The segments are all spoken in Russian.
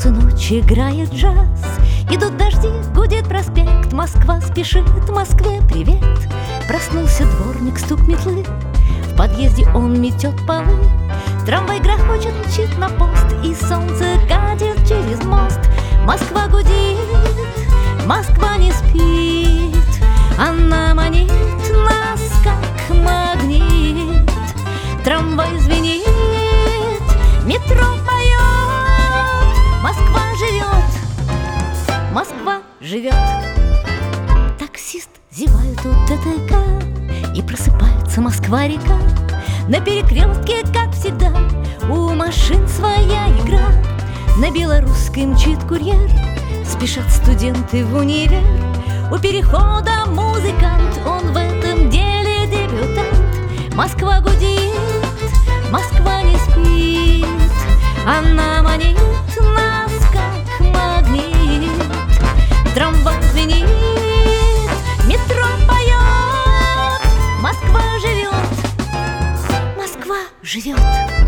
Всю ночь играет джаз, идут дожди, гудит проспект. Москва спешит, Москве привет. Проснулся дворник, стук метлы, в подъезде он метет полы. Трамвай грохочет, мчит на пост, и солнце катит через мост. Москва гудит, Москва не спит, она манит нас, как магнит. Трамвай звенит, метро поет, Москва живет, Москва живет. Таксист зевает у ТТК, и просыпается Москва-река. На перекрестке, как всегда, у машин своя игра. На белорусской мчит курьер, спешат студенты в универ. У перехода музыкант, он в этом деле дебютант. Москва гудит, Москва не спит, она манит нас, как магнит. Трамвай звенит, метро поет, Москва живет, Москва живет.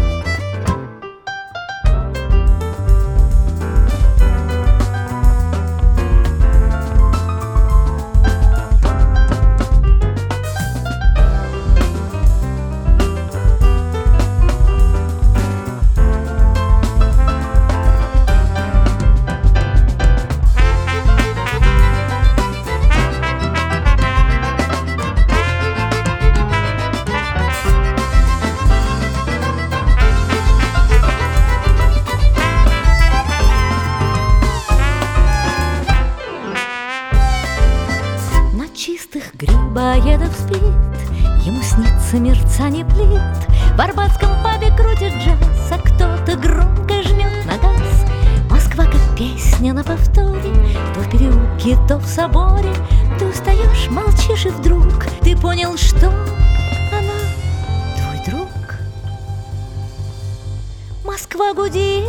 Чистых грибоедов спит, ему снится мерцание плит. В арбатском пабе крутит джаз, а кто-то громко жмет на газ. Москва как песня на повторе, то в переулке, то в соборе. Ты устаешь, молчишь, и вдруг ты понял, что она твой друг. Москва гудит,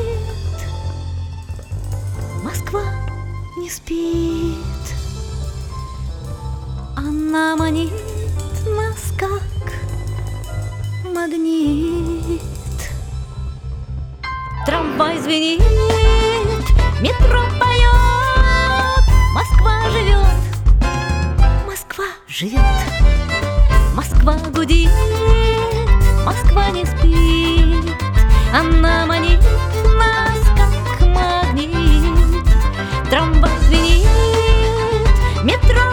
Москва не спит, она манит нас, как магнит. Трамвай звенит, метро поет, Москва живет, Москва живет. Москва гудит, Москва не спит, она манит нас, как магнит. Трамвай звенит, метро